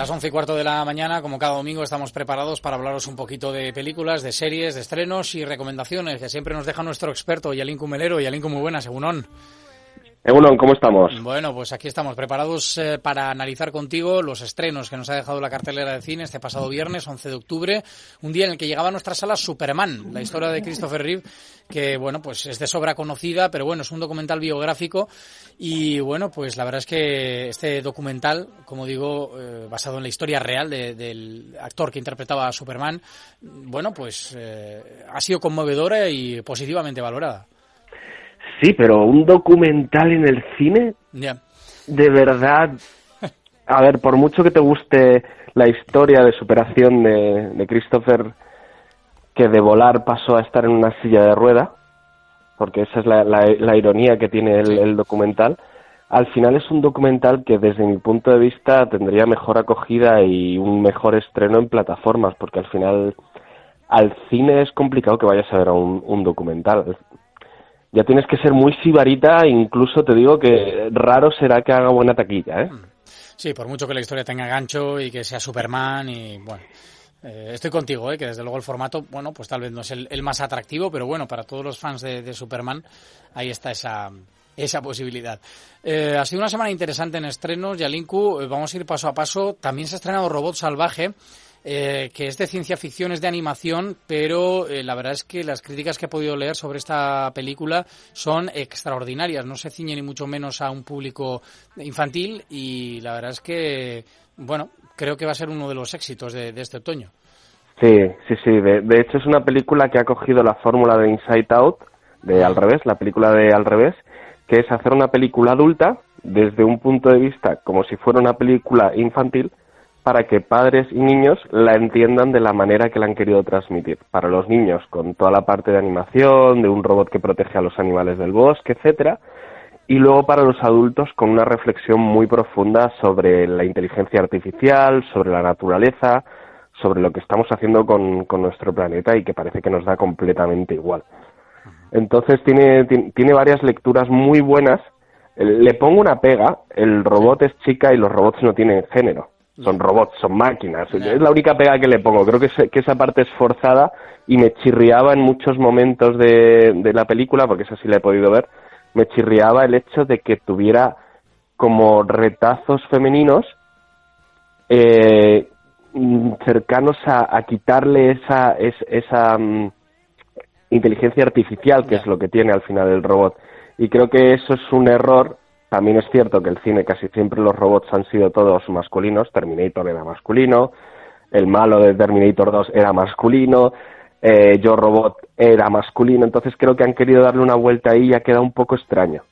Las 11:15 de la mañana, como cada domingo, estamos preparados para hablaros un poquito de películas, de series, de estrenos y recomendaciones que siempre nos deja nuestro experto, Yalinku Melero. Yalinku, muy buenas, Egunon. Egunon, ¿cómo estamos? Bueno, pues aquí estamos preparados para analizar contigo los estrenos que nos ha dejado la cartelera de cine este pasado viernes, 11 de octubre, un día en el que llegaba a nuestra sala Superman, la historia de Christopher Reeve, que bueno, pues es de sobra conocida, pero bueno, es un documental biográfico y bueno, pues la verdad es que este documental, como digo, basado en la historia real del actor que interpretaba a Superman, bueno, pues ha sido conmovedora y positivamente valorada. Sí, pero un documental en el cine, de verdad, a ver, por mucho que te guste la historia de superación de Christopher, que de volar pasó a estar en una silla de rueda, porque esa es la ironía que tiene el documental, al final es un documental que desde mi punto de vista tendría mejor acogida y un mejor estreno en plataformas, porque al final al cine es complicado que vayas a ver a un documental. Ya tienes que ser muy sibarita, incluso te digo que raro será que haga buena taquilla, ¿eh? Sí, por mucho que la historia tenga gancho y que sea Superman y bueno, estoy contigo, que desde luego el formato, bueno, pues tal vez no es el más atractivo, pero bueno, para todos los fans de Superman, ahí está esa posibilidad. Ha sido una semana interesante en estrenos, Yalinku, vamos a ir paso a paso. También se ha estrenado Robot Salvaje, que es de ciencia ficción, es de animación, pero la verdad es que las críticas que he podido leer sobre esta película son extraordinarias, no se ciñe ni mucho menos a un público infantil y la verdad es que, bueno, creo que va a ser uno de los éxitos de este otoño. Sí, de hecho es una película que ha cogido la fórmula de Inside Out, de Al Revés, la película de Al Revés, que es hacer una película adulta desde un punto de vista como si fuera una película infantil, para que padres y niños la entiendan de la manera que la han querido transmitir. Para los niños, con toda la parte de animación, de un robot que protege a los animales del bosque, etcétera, y luego para los adultos con una reflexión muy profunda sobre la inteligencia artificial, sobre la naturaleza, sobre lo que estamos haciendo con nuestro planeta y que parece que nos da completamente igual. Entonces tiene varias lecturas muy buenas. Le pongo una pega, el robot es chica y los robots no tienen género. Son robots, son máquinas. Es la única pega que le pongo. Creo que esa parte es forzada y me chirriaba en muchos momentos de la película, porque esa sí la he podido ver, me chirriaba el hecho de que tuviera como retazos femeninos cercanos a quitarle esa inteligencia artificial, que es lo que tiene al final el robot. Y creo que eso es un error. También es cierto que el cine casi siempre los robots han sido todos masculinos. Terminator era masculino, el malo de Terminator 2 era masculino, Yo Robot era masculino. Entonces creo que han querido darle una vuelta ahí y ha quedado un poco extraño.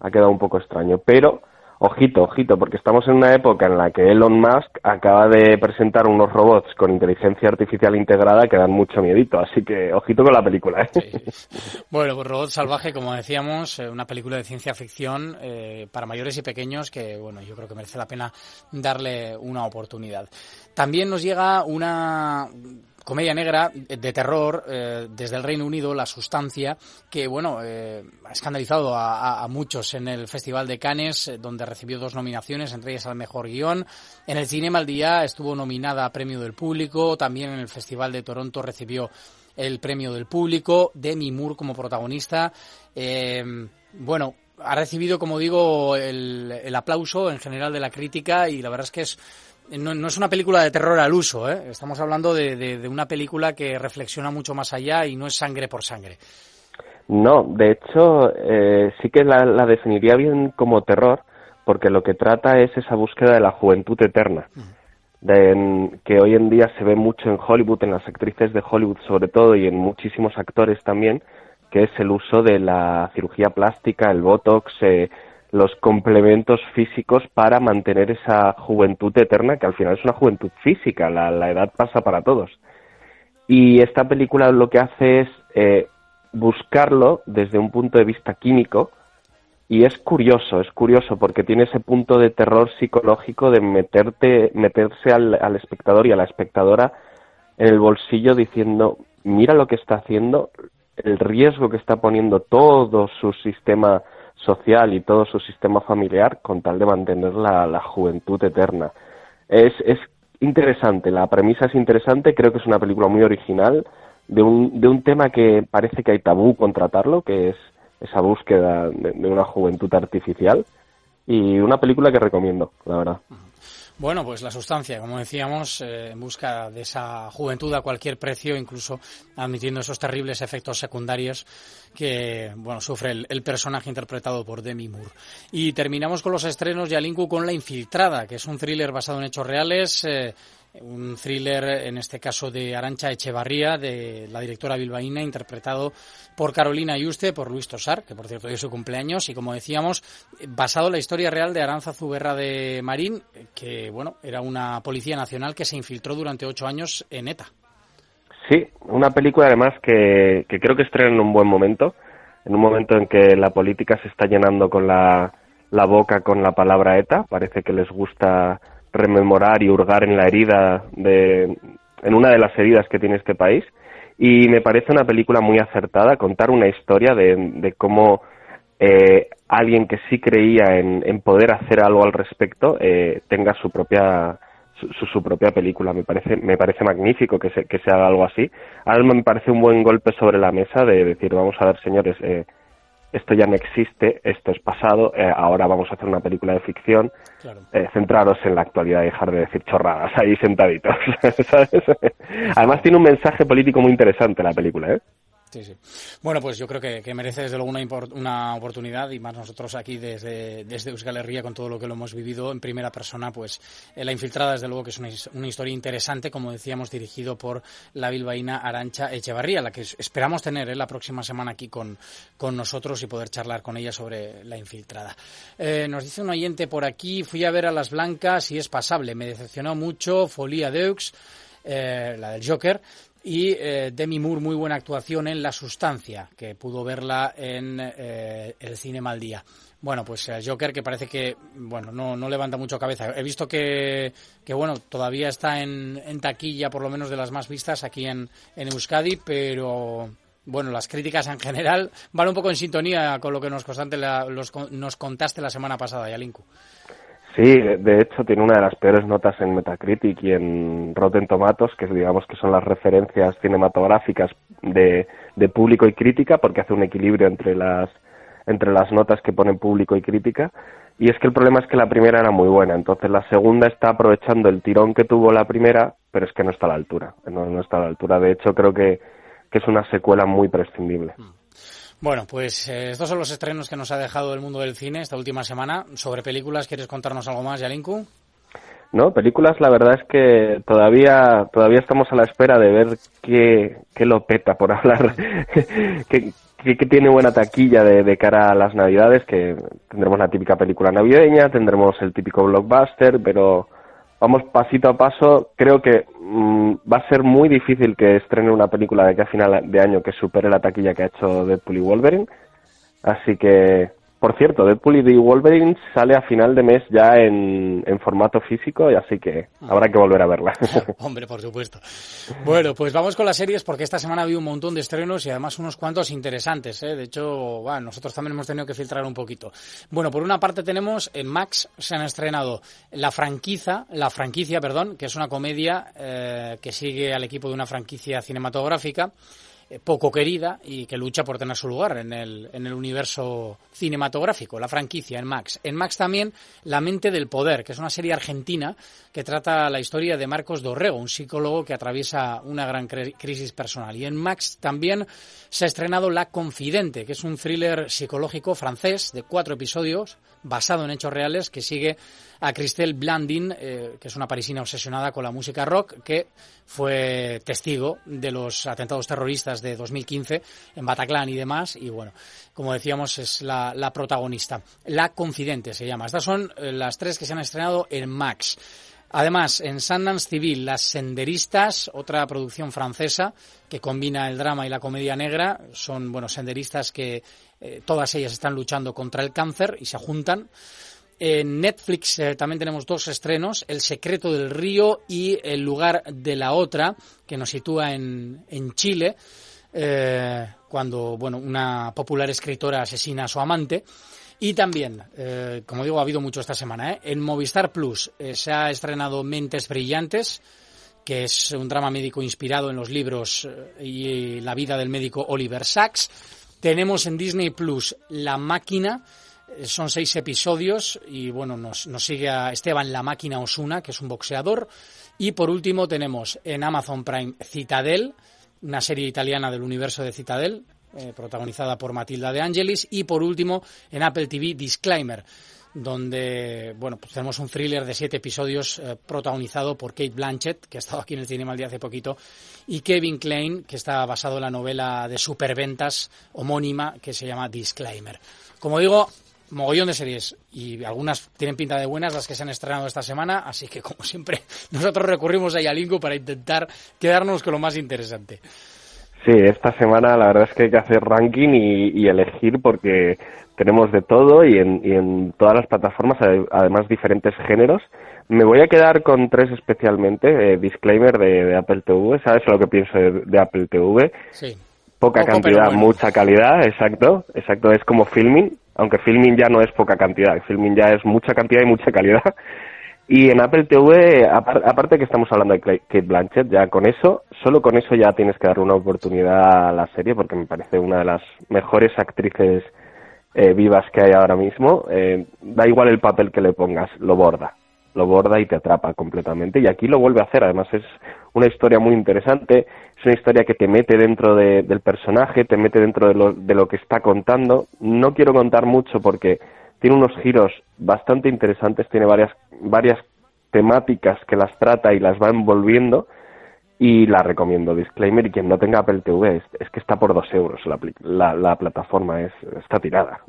Pero ojito, porque estamos en una época en la que Elon Musk acaba de presentar unos robots con inteligencia artificial integrada que dan mucho miedito, así que ojito con la película, ¿eh? Sí. Bueno, pues Robot Salvaje, como decíamos, una película de ciencia ficción para mayores y pequeños que, bueno, yo creo que merece la pena darle una oportunidad. También nos llega una comedia negra de terror desde el Reino Unido, La Sustancia, que bueno, ha escandalizado a muchos en el Festival de Cannes, donde recibió 2 nominaciones, entre ellas al mejor guión. En el Cinema al Día estuvo nominada a Premio del Público, también en el Festival de Toronto recibió el Premio del Público, Demi Moore como protagonista. Bueno, ha recibido, como digo, el aplauso en general de la crítica y la verdad es que no es una película de terror al uso, ¿eh? Estamos hablando de una película que reflexiona mucho más allá y no es sangre por sangre. No, de hecho, sí que la definiría bien como terror, porque lo que trata es esa búsqueda de la juventud eterna, que hoy en día se ve mucho en Hollywood, en las actrices de Hollywood sobre todo, y en muchísimos actores también, que es el uso de la cirugía plástica, el botox, los complementos físicos para mantener esa juventud eterna, que al final es una juventud física, la edad pasa para todos. Y esta película lo que hace es buscarlo desde un punto de vista químico, y es curioso porque tiene ese punto de terror psicológico de meterse al espectador y a la espectadora en el bolsillo diciendo, mira lo que está haciendo, el riesgo que está poniendo todo su sistema social y todo su sistema familiar con tal de mantener la juventud eterna. Es interesante, la premisa es interesante, creo que es una película muy original, de un tema que parece que hay tabú con tratarlo, que es esa búsqueda de una juventud artificial, y una película que recomiendo, la verdad. Bueno, pues la sustancia, como decíamos, en busca de esa juventud a cualquier precio, incluso admitiendo esos terribles efectos secundarios que, bueno, sufre el personaje interpretado por Demi Moore. Y terminamos con los estrenos, Yalinku, con La Infiltrada, que es un thriller basado en hechos reales, un thriller, en este caso, de Arantxa Echevarría, de la directora bilbaína, interpretado por Carolina Yuste, por Luis Tosar, que por cierto hoy es su cumpleaños, y como decíamos, basado en la historia real de Arantxa de Marín, que, bueno, era una policía nacional que se infiltró durante 8 años en ETA. Sí, una película además que creo que estrena en un buen momento, en un momento en que la política se está llenando con la boca con la palabra ETA, parece que les gusta rememorar y hurgar en la herida en una de las heridas que tiene este país, y me parece una película muy acertada, contar una historia de cómo alguien que sí creía en poder hacer algo al respecto tenga su propia película. Me parece magnífico que se haga algo así. Ahora me parece un buen golpe sobre la mesa de decir, vamos a ver, señores, esto ya no existe, esto es pasado, ahora vamos a hacer una película de ficción, claro. Centraros en la actualidad y dejar de decir chorradas ahí sentaditos, ¿sabes? Además tiene un mensaje político muy interesante la película, ¿eh? Sí, sí. Bueno, pues yo creo que merece desde luego una oportunidad, y más nosotros aquí desde Euskal Herria, con todo lo que lo hemos vivido en primera persona, pues La Infiltrada desde luego que es una historia interesante, como decíamos, dirigido por la bilbaína Arantxa Echevarría, la que esperamos tener la próxima semana aquí con nosotros y poder charlar con ella sobre La Infiltrada. Nos dice un oyente por aquí, fui a ver a Las Blancas y es pasable, me decepcionó mucho, Folia Deux, la del Joker, y Demi Moore, muy buena actuación en La Sustancia, que pudo verla en el Cine Mal Día. Bueno, pues Joker, que parece que bueno no levanta mucho cabeza. He visto que bueno, todavía está en taquilla, por lo menos de las más vistas aquí en Euskadi, pero bueno, las críticas en general van un poco en sintonía con lo que nos contaste la semana pasada, Yalinku. Sí, de hecho tiene una de las peores notas en Metacritic y en Rotten Tomatoes, que digamos que son las referencias cinematográficas de público y crítica, porque hace un equilibrio entre las notas que ponen público y crítica. Y es que el problema es que la primera era muy buena, entonces la segunda está aprovechando el tirón que tuvo la primera, pero es que no está a la altura. No está a la altura. De hecho, creo que es una secuela muy prescindible. Bueno, pues estos son los estrenos que nos ha dejado el mundo del cine esta última semana. Sobre películas, ¿quieres contarnos algo más, Yalinku? No, películas, la verdad es que todavía estamos a la espera de ver qué lo peta, por hablar, que tiene buena taquilla de cara a las Navidades, que tendremos la típica película navideña, tendremos el típico blockbuster, pero vamos pasito a paso. Creo que va a ser muy difícil que estrene una película de aquí a final de año que supere la taquilla que ha hecho Deadpool y Wolverine. Así que, por cierto, Deadpool y Wolverine sale a final de mes ya en formato físico, y así que habrá que volver a verla. Hombre, por supuesto. Bueno, pues vamos con las series, porque esta semana ha habido un montón de estrenos y además unos cuantos interesantes, ¿eh? De hecho, bueno, nosotros también hemos tenido que filtrar un poquito. Bueno, por una parte tenemos en Max, se han estrenado la franquicia, que es una comedia que sigue al equipo de una franquicia cinematográfica poco querida y que lucha por tener su lugar en el universo cinematográfico, la franquicia en Max. En Max también La mente del poder, que es una serie argentina que trata la historia de Marcos Dorrego, un psicólogo que atraviesa una gran crisis personal. Y en Max también se ha estrenado La confidente, que es un thriller psicológico francés de 4 episodios basado en hechos reales que sigue a Christelle Blandin, que es una parisina obsesionada con la música rock, que fue testigo de los atentados terroristas de 2015 en Bataclan y demás, y bueno, como decíamos, es la protagonista. La confidente se llama. Estas son las 3 que se han estrenado en Max. Además, en Sundance Civil, Las senderistas, otra producción francesa que combina el drama y la comedia negra. Son, bueno, senderistas que todas ellas están luchando contra el cáncer y se juntan. En Netflix también tenemos 2 estrenos, El secreto del río y El lugar de la otra, que nos sitúa en Chile, cuando bueno, una popular escritora asesina a su amante. Y también, como digo, ha habido mucho esta semana, en Movistar Plus se ha estrenado Mentes Brillantes, que es un drama médico inspirado en los libros y la vida del médico Oliver Sacks. Tenemos en Disney Plus La Máquina, son 6 episodios y bueno, nos sigue a Esteban La Máquina Osuna, que es un boxeador. Y por último tenemos en Amazon Prime Citadel, una serie italiana del universo de Citadel, protagonizada por Matilda De Angelis. Y por último en Apple TV Disclaimer, donde bueno, pues tenemos un thriller de 7 episodios protagonizado por Cate Blanchett, que ha estado aquí en el Cinema al Día hace poquito, y Kevin Kline, que está basado en la novela de superventas homónima que se llama Disclaimer. Como digo, mogollón de series, y algunas tienen pinta de buenas las que se han estrenado esta semana, así que como siempre nosotros recurrimos a Yalingo para intentar quedarnos con lo más interesante. Sí, esta semana la verdad es que hay que hacer ranking y elegir, porque tenemos de todo y en todas las plataformas, además diferentes géneros. Me voy a quedar con 3 especialmente. Disclaimer de Apple TV. ¿Sabes lo que pienso de Apple TV? Sí. Poca Poco, cantidad, bueno. Mucha calidad, exacto. Es como Filmin, aunque Filmin ya no es poca cantidad. Filmin ya es mucha cantidad y mucha calidad. Y en Apple TV, aparte que estamos hablando de Cate Blanchett, ya con eso, solo con eso ya tienes que darle una oportunidad a la serie, porque me parece una de las mejores actrices vivas que hay ahora mismo. Da igual el papel que le pongas, lo borda y te atrapa completamente. Y aquí lo vuelve a hacer. Además es una historia muy interesante, es una historia que te mete dentro del personaje, te mete dentro de lo que está contando. No quiero contar mucho porque tiene unos giros bastante interesantes, tiene varias temáticas que las trata y las va envolviendo, y la recomiendo. Disclaimer, y quien no tenga Apple TV, es que está por 2 euros la plataforma, está tirada.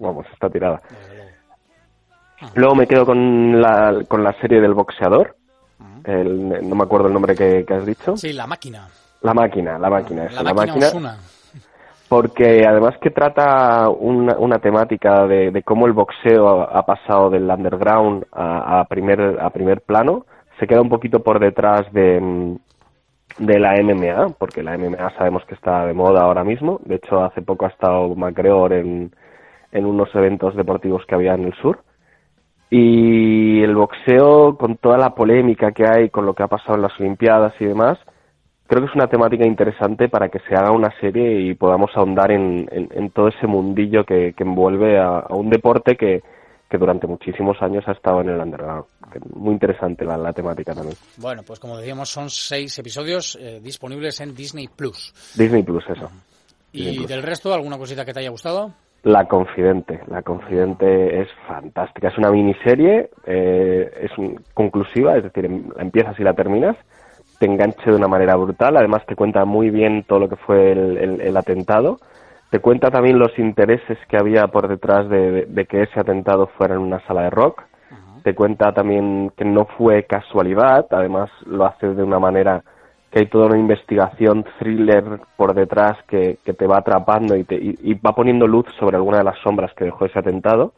Luego me quedo con la serie del boxeador, no me acuerdo el nombre que has dicho. Sí, La Máquina. La máquina. La Máquina Osuna. Porque además que trata una temática de cómo el boxeo ha pasado del underground a primer plano. Se queda un poquito por detrás de la MMA, porque la MMA sabemos que está de moda ahora mismo. De hecho, hace poco ha estado McGregor en unos eventos deportivos que había en el sur. Y el boxeo, con toda la polémica que hay con lo que ha pasado en las Olimpiadas y demás, creo que es una temática interesante para que se haga una serie y podamos ahondar en todo ese mundillo que envuelve a un deporte que durante muchísimos años ha estado en el underground. Muy interesante la temática también. Bueno, pues como decíamos, son 6 episodios disponibles en Disney Plus. Disney Plus, eso. ¿Y Disney Plus. del resto, alguna cosita que te haya gustado? La Confidente es fantástica. Es una miniserie, conclusiva, es decir, la empiezas y la terminas. Te enganche de una manera brutal. Además te cuenta muy bien todo lo que fue el atentado. Te cuenta también los intereses que había por detrás de que ese atentado fuera en una sala de rock. Te cuenta también que no fue casualidad. Además lo hace de una manera que hay toda una investigación thriller por detrás que te va atrapando y va poniendo luz sobre alguna de las sombras que dejó ese atentado.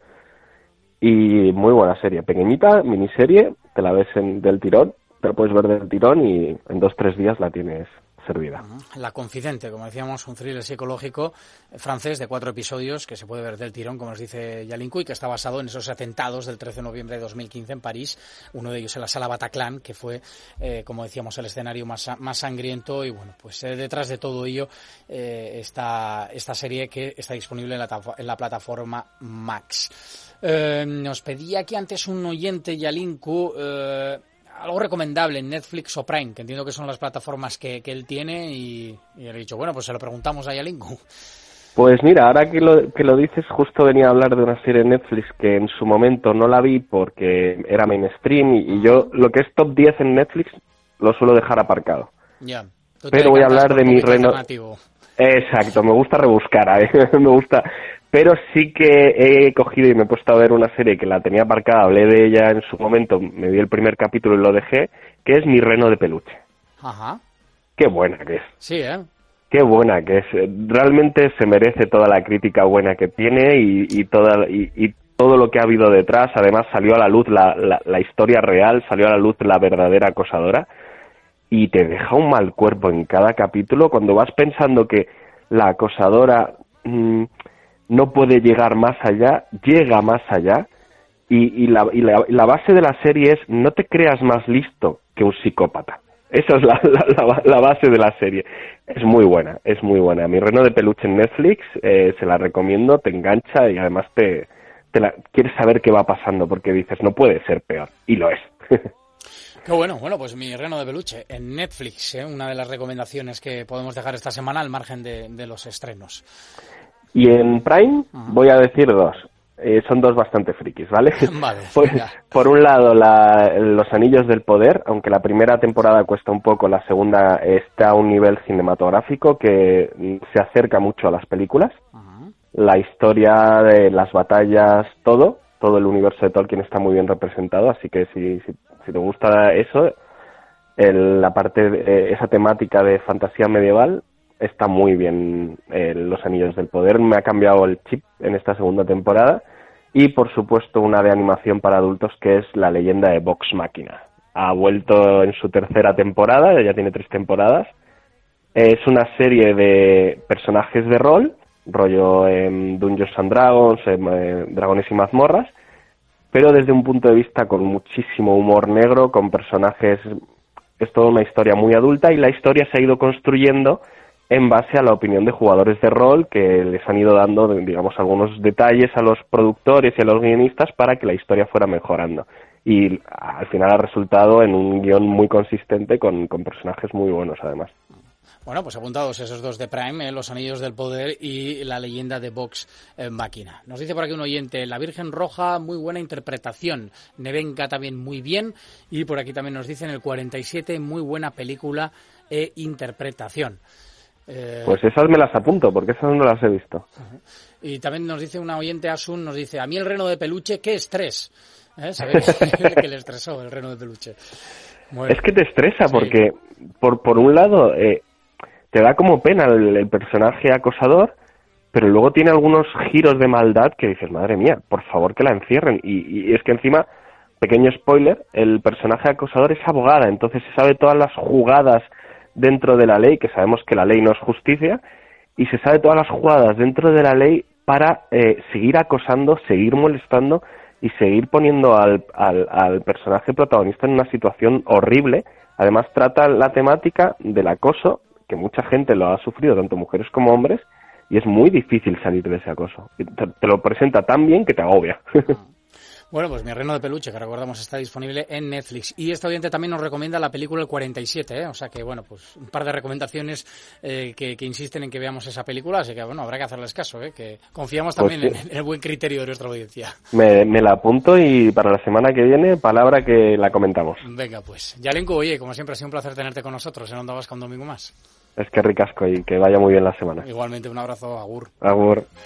Y muy buena serie, pequeñita, miniserie, te la ves del tirón, te la puedes ver del tirón y en 2-3 días la tienes servida. La Confidente, como decíamos, un thriller psicológico francés de 4 episodios que se puede ver del tirón, como nos dice Yalincu, y que está basado en esos atentados del 13 de noviembre de 2015 en París, uno de ellos en la Sala Bataclan, que fue, como decíamos, el escenario más sangriento. Y bueno, pues detrás de todo ello está esta serie que está disponible en la plataforma Max. Nos pedía aquí antes un oyente, Yalincu, algo recomendable en Netflix o Prime, que entiendo que son las plataformas que él tiene, y le he dicho, bueno, pues se lo preguntamos a Yalincu. Pues mira, ahora que lo dices, justo venía a hablar de una serie de Netflix que en su momento no la vi porque era mainstream, y yo lo que es top 10 en Netflix lo suelo dejar aparcado. Ya. Pero voy a hablar de mi reno. Exacto, me gusta rebuscar, me gusta. Pero sí que he cogido y me he puesto a ver una serie que la tenía aparcada, hablé de ella en su momento, me vi el primer capítulo y lo dejé, que es Mi Reno de Peluche. Ajá. Qué buena que es. Sí, Qué buena que es. Realmente se merece toda la crítica buena que tiene y todo lo que ha habido detrás. Además salió a la luz la historia real, salió a la luz la verdadera acosadora, y te deja un mal cuerpo en cada capítulo cuando vas pensando que la acosadora no puede llegar más allá, llega más allá, y la base de la serie es no te creas más listo que un psicópata. Esa es la base de la serie. Es muy buena. Mi Reno de Peluche en Netflix, se la recomiendo, te engancha y además quieres saber qué va pasando porque dices, no puede ser peor, y lo es. Qué bueno, pues Mi Reno de Peluche en Netflix, una de las recomendaciones que podemos dejar esta semana al margen de los estrenos. Y en Prime voy a decir dos. Son dos bastante frikis, ¿vale? Vale, por un lado, Los Anillos del Poder, aunque la primera temporada cuesta un poco, la segunda está a un nivel cinematográfico que se acerca mucho a las películas. La historia de las batallas, todo el universo de Tolkien está muy bien representado, así que si te gusta eso, la parte esa temática de fantasía medieval está muy bien. Los Anillos del Poder me ha cambiado el chip en esta segunda temporada. Y por supuesto una de animación para adultos que es La Leyenda de Vox Machina. Ha vuelto en su tercera temporada, ya tiene 3 temporadas. Es una serie de personajes de rol, rollo Dungeons and Dragons, Dragones y Mazmorras, pero desde un punto de vista con muchísimo humor negro, con personajes. Es toda una historia muy adulta y la historia se ha ido construyendo en base a la opinión de jugadores de rol que les han ido dando, digamos, algunos detalles a los productores y a los guionistas para que la historia fuera mejorando. Y al final ha resultado en un guión muy consistente con personajes muy buenos, además. Bueno, pues apuntados esos dos de Prime, Los Anillos del Poder y La Leyenda de Vox Machina. Nos dice por aquí un oyente, La Virgen Roja, muy buena interpretación. Nevenka también muy bien. Y por aquí también nos dicen el 47, muy buena película e interpretación. Pues esas me las apunto, porque esas no las he visto. Y también nos dice una oyente, Asun, nos dice, a mí el Reno de Peluche, ¿qué estrés? Se ve que le estresó el Reno de Peluche. Bueno, es que te estresa, sí. Porque por un lado te da como pena el personaje acosador, pero luego tiene algunos giros de maldad que dices, madre mía, por favor que la encierren. Y es que encima, pequeño spoiler, el personaje acosador es abogada, entonces se sabe todas las jugadas dentro de la ley, que sabemos que la ley no es justicia, y se sabe todas las jugadas dentro de la ley para seguir acosando, seguir molestando y seguir poniendo al personaje protagonista en una situación horrible. Además trata la temática del acoso, que mucha gente lo ha sufrido, tanto mujeres como hombres, y es muy difícil salir de ese acoso. Te lo presenta tan bien que te agobia. Bueno, pues Mi Reno de Peluche, que recordamos está disponible en Netflix. Y este oyente también nos recomienda la película El 47, O sea que, bueno, pues un par de recomendaciones que insisten en que veamos esa película. Así que, bueno, habrá que hacerles caso, que confiamos también pues sí, en el buen criterio de nuestra audiencia. Me la apunto y para la semana que viene, palabra que la comentamos. Venga, pues. Yalenko, oye, como siempre ha sido un placer tenerte con nosotros en Onda Vasca un domingo más. Es que ricasco y que vaya muy bien la semana. Igualmente, un abrazo, agur. Agur.